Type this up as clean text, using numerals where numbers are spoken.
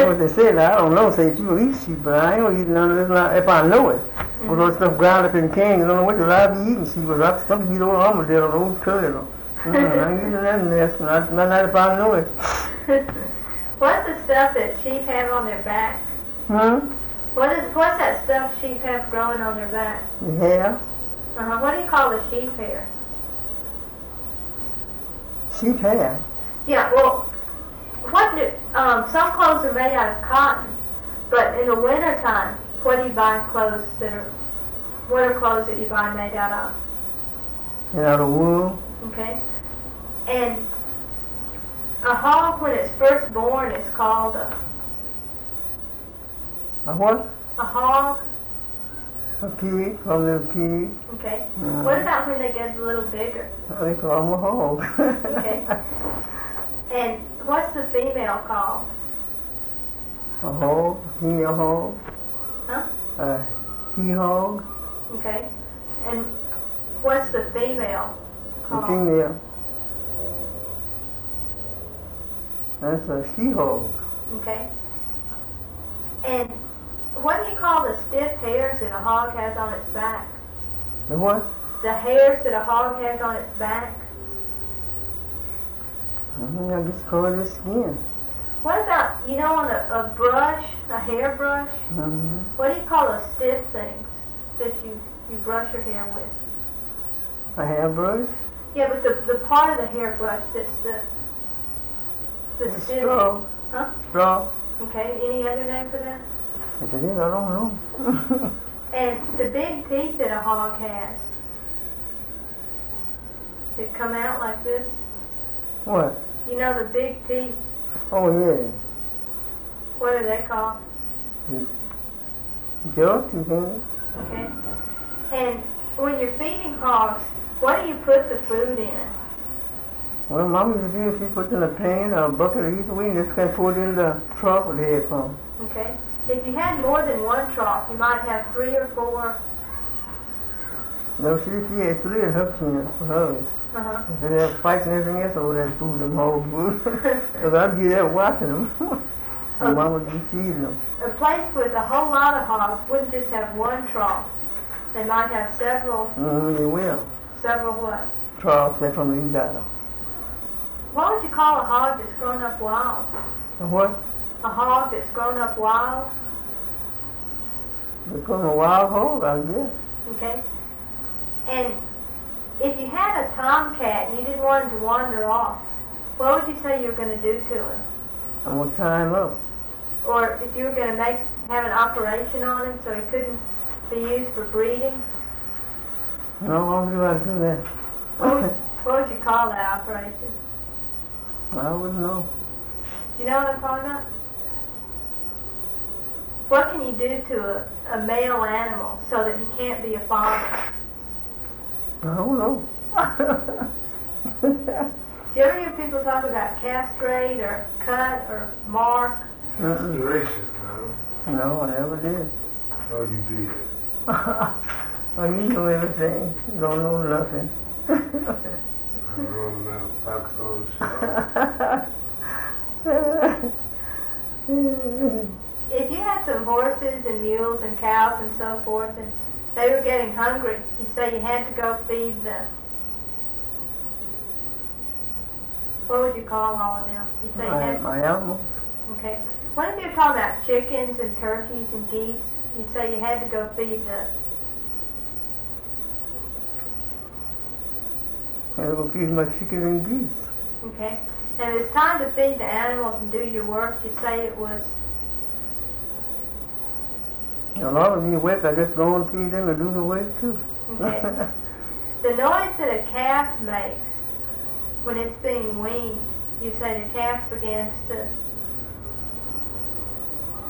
what they said. I don't know. Say people eat sheep, but I ain't gonna eat none of this. Not if I know it. With all that stuff ground up in cans, I don't know what I be eating sheep. But some people eat old armadillo, old turtle. I ain't eating that mess. Not if I know it. What's the stuff that sheep have on their back? What's that stuff sheep have growing on their back? The hair. What do you call the sheep hair? Sheep hair. Yeah, well, some clothes are made out of cotton, but in the wintertime, what are clothes that you buy made out of? Made out of wool. Okay. And a hog, when it's first born, is called a what? A hog. A pig, a little pig. Okay. What about when they get a little bigger? They call them a hog. Okay. And what's the female called? A hog, a female hog. Huh? He hog. Okay. And what's the female called? The female. That's a she hog. Okay. And what do you call the stiff hairs that a hog has on its back? The what? The hairs that a hog has on its back. I just call it the skin. What about, on a brush, a hairbrush? What do you call those stiff things that you brush your hair with? A hairbrush? Yeah, but the part of the hairbrush that's the stiff. Straw. Huh? Straw. Okay, any other name for that? If it is, I don't know. And the big teeth that a hog has, that come out like this. What? The big teeth. Oh, yeah. What are they called? Jaw teeth, ain't it? Okay. And when you're feeding hogs, what do you put the food in? Well, Mama used to do, she put it in a pan or a bucket or either way, and just kind of pour it in the trough with the head from. Okay. If you had more than one trough, you might have 3 or 4. No, she had 3 in her pen for hers. They have fights and everything else over that food, them whole food. Because I'd be there watching them. And Mama would be feeding them. A place with a whole lot of hogs wouldn't just have one trough. They might have several. They will. Several what? Troughs that from the eat out of. What would you call a hog that's grown up wild? A what? A hog that's grown up wild? It's called a wild hog, I guess. Okay. And if you had a tomcat and you didn't want him to wander off, what would you say you were going to do to him? I'm going to tie him up. Or if you were going to have an operation on him so he couldn't be used for breeding? No, I won't do how to do that. What would you call that operation? I wouldn't know. Do you know what I'm talking about? What can you do to a male animal so that he can't be a father? I don't know. Do you ever hear people talk about castrate or cut or mark? Castration, no? No, I never did. Oh, you did. Oh, you know everything. You don't know nothing. I don't know about those If you had some horses and mules and cows and so forth, and they were getting hungry, you'd say you had to go feed them. What would you call all of them? You'd say my animals. Okay. What if you're talking about chickens and turkeys and geese? You'd say you had to go feed them. I go feed my chickens and geese. Okay. And if it's time to feed the animals and do your work, you'd say it was. A lot of me work, I just go and feed them and do the work too. Okay. The noise that a calf makes when it's being weaned, you say the calf begins to